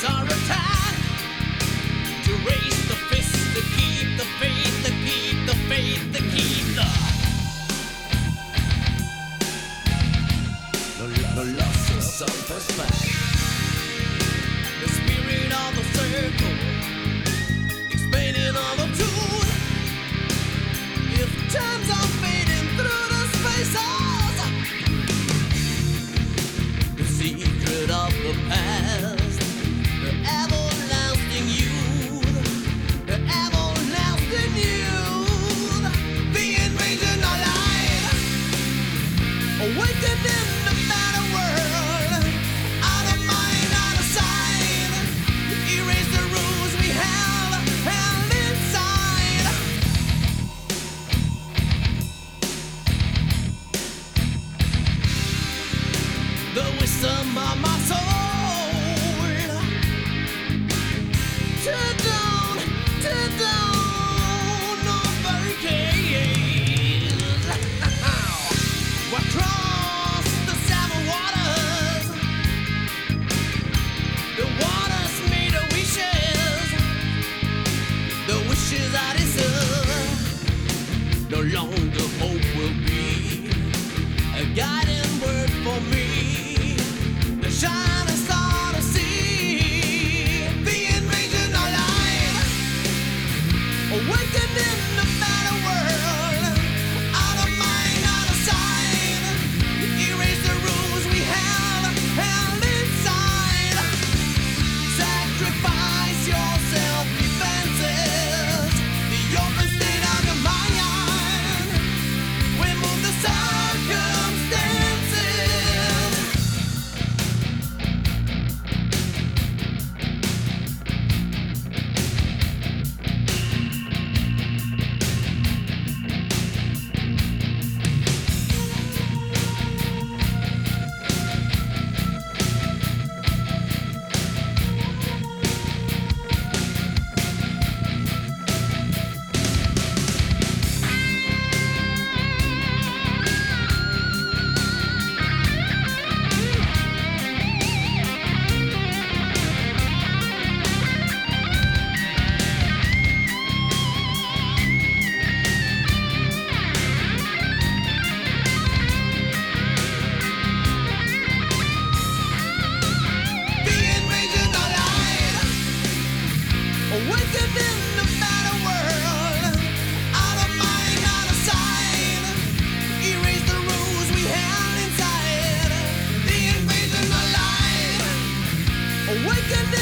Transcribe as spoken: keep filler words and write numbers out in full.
our attack. To raise the fist, to keep the faith, to keep the faith, to keep the No, no loss of self-respect. The spirit of the circle, explaining all the truth. If times are fading through the spaces, the secret of the past, the everlasting youth, the everlasting youth, the invasion of light, awakening the battle world, out of mind, out of sight, erase the rules we have held inside. The wisdom of my soul, tear down, tear down, no barricades. Across the seven waters, the waters made of wishes, the wishes I deserve. No longer hope will be a guiding word for me. The shining star to see, the invasion of light, awakening the battle world, out of mind, out of sight, erase the rules we have held inside. Sacrifice your self-defenses, the open state of your mind, remove the circumstances. Awakening the battle world, out of mind, out of sight, erase the rules we held inside. The invasion of light, awakening